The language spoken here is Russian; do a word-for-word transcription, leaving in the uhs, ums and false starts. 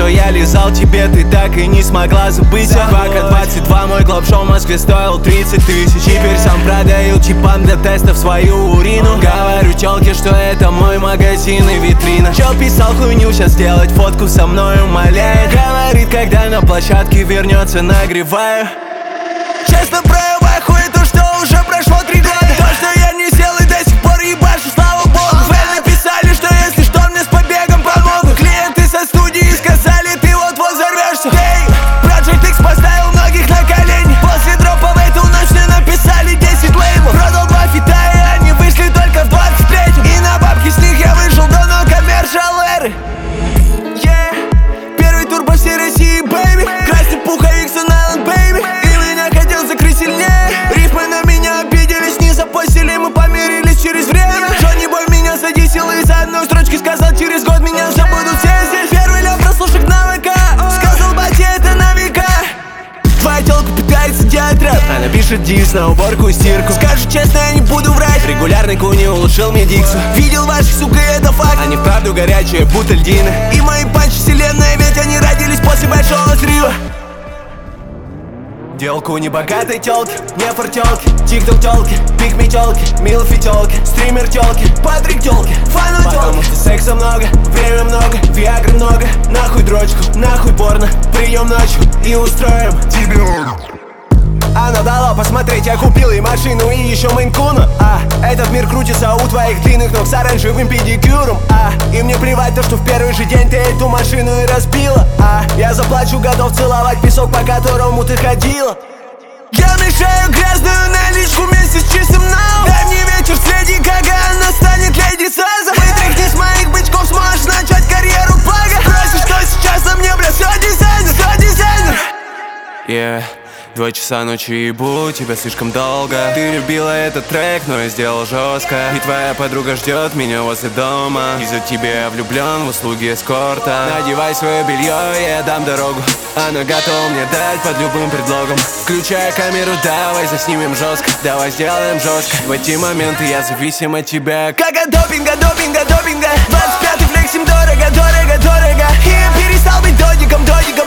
что я лизал тебе, ты так и не смогла забыть. Два ка двадцать два, мой клаб-шоу в Москве стоил тридцать тысяч. Теперь сам продаю чипам для тестов свою урину. Говорю тёлке, что это мой магазин и витрина. Чел писал хуйню, сейчас сделать фотку со мной умоляет. Говорит, когда на площадке вернется, нагреваю. Честно проебаю хуй то, что уже прошло три года. То, что я не сел и до сих пор ебашу, слава богу. Вы написали, что если что, мне с побегом помогут. Клиенты со студии сказали, ты вот-вот взорвешься. Эй, Project X поставил многих на колени. После дропа в эту ночь мне написали десять лейблов. Продал два фита, и они вышли только в двадцать третьем. И на бабки с них я вышел до но коммершал эры. Yeah, первый тур по всей России, бэйби. Красный пуховик с Island, бэйби. Закрыть сильнее. Рифмы на меня обиделись, не запостили, мы помирились через время. Джонни Бой меня задисил и за одной строчки сказал, через год меня все будут все здесь. Первый ляп прослушек на ВК, сказал батя, это на века. Твоя тёлка пытается делать рэп, она пишет дис на уборку и стирку. Скажу честно, я не буду врать, регулярный куни улучшил мне дикцию. Видел ваших, сука, это факт, они вправду горячие, будто льдины. И мои панчи вселенная, ведь они родились после большого срыва. Делку не богатой тёлки, не фортёлки, тикток тёлки, пикми тёлки, милфи тёлки, стример тёлки, патрик тёлки, фану тёлки. Потому что секса много, время много, виагры много. Нахуй дрочку, нахуй порно, прием ночью и устроим тебе оргию. Она дала посмотреть, я купил ей машину и еще мейн-куна. А, этот мир крутится у твоих длинных ног с оранжевым педикюром. А, и мне плевать то, что в первый же день ты эту машину и разбила. А, я заплачу, готов целовать песок, по которому ты ходила. Я мешаю грязную наличку вместе с чистым нау. Дай мне вечер с Леди Гага, она станет Леди Саза. Вытряхни с моих бычков, сможешь начать карьеру плага. Спросишь, что сейчас на мне, бля, все дизайнер, все дизайнер. Yeah. Два часа ночи ебу, тебя слишком долго. Ты любила этот трек, но я сделал жестко. И твоя подруга ждет меня возле дома. Из-за тебя я влюблен в услуги эскорта. Надевай свое белье, я дам дорогу. Она готова мне дать под любым предлогом. Включай камеру, давай заснимем жестко. Давай сделаем жестко. В эти моменты я зависим от тебя. Как от допинга, допинга, допинга. двадцать пятый флексим дорого, дорого, дорого. И я перестал быть додиком, додиком.